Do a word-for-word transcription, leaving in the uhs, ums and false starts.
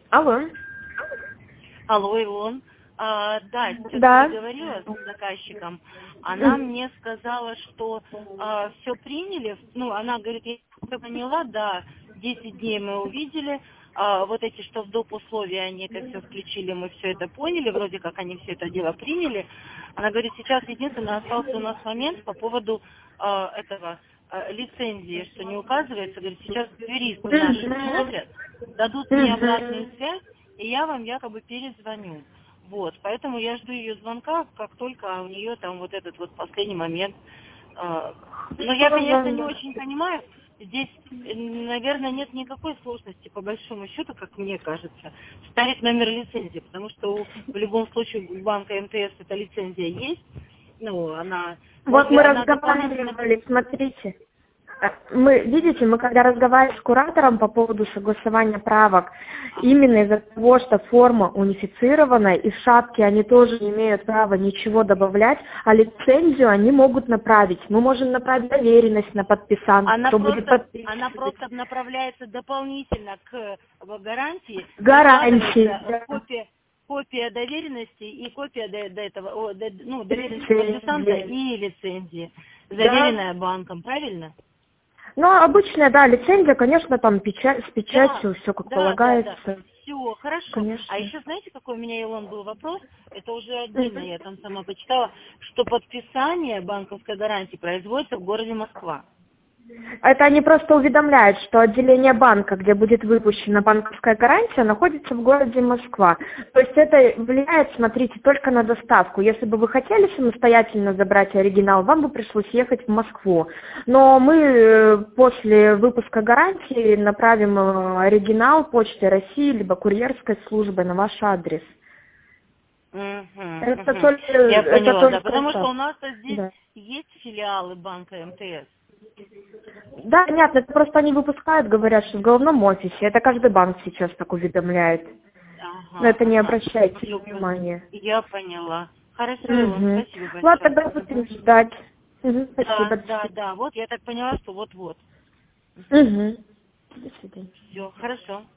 Алло. Алло, Илон. А, да, сейчас Да. я говорила с заказчиком. Она мне сказала, что а, все приняли. Ну, она говорит, я поняла, да, десять дней мы увидели. А, вот эти, что в доп. Условия, они это все включили, мы все это поняли, вроде как они все это дело приняли. Она говорит, сейчас единственное остался у нас момент по поводу а, этого а, лицензии, что не указывается. Говорит, сейчас юристы наши смотрят, дадут мне обратную Мгм. связь, и я вам якобы перезвоню. Вот, поэтому я жду ее звонка, как только у нее там вот этот вот последний момент. А, Но я, конечно, не очень понимаю, здесь, э, наверное, нет никакой сложности, по большому счету, как мне кажется, ставить номер лицензии, потому что у- в любом случае у банка эм тэ эс эта лицензия есть, ну, она, может Вот быть, мы она дополнительно... разговаривали, смотрите. Мы, видите, мы когда разговаривали с куратором по поводу согласования правок, именно из-за того, что форма унифицированная, и в шапке они тоже не имеют права ничего добавлять, а лицензию они могут направить. Мы можем направить доверенность на подписант, Она кто будет просто, она подписывать. просто направляется дополнительно к э, гарантии, Гарантии, прикладывается да. копия, копия доверенности и копия до, до этого, о, до- ну, доверенности подписанта Лицензии. и лицензии, Да. заверенная банком, правильно? Ну, обычная, да, лицензия, конечно, там печать, с Да, печатью, все как да, да, да. полагается. Все, хорошо. А Конечно. еще знаете, какой у меня, Илон, был вопрос? Это уже отдельно, Мгм. я там сама почитала, что подписание банковской гарантии производится в городе Москва. Это они просто уведомляют, что отделение банка, где будет выпущена банковская гарантия, находится в городе Москва. То есть это влияет, смотрите, только на доставку. Если бы вы хотели самостоятельно забрать оригинал, вам бы пришлось ехать в Москву. Но мы э, после выпуска гарантии направим э, оригинал Почтой России либо курьерской службой на ваш адрес. Мгм, Это мгм. только, Я это поняла, да, только потому что так. у нас-то здесь Да. есть филиалы банка эм тэ эс. Да, понятно, это просто они выпускают, говорят, что в головном офисе. Это каждый банк сейчас так уведомляет. Но Ага, это не ага. обращайте Всё, внимания. я поняла. Хорошо, Илон, Угу. спасибо Ладно, большое. тогда Мгм. будем ждать. Угу, Да, спасибо, до да, свидания. да, вот я так поняла, что вот-вот. Угу. До свидания. Все, хорошо.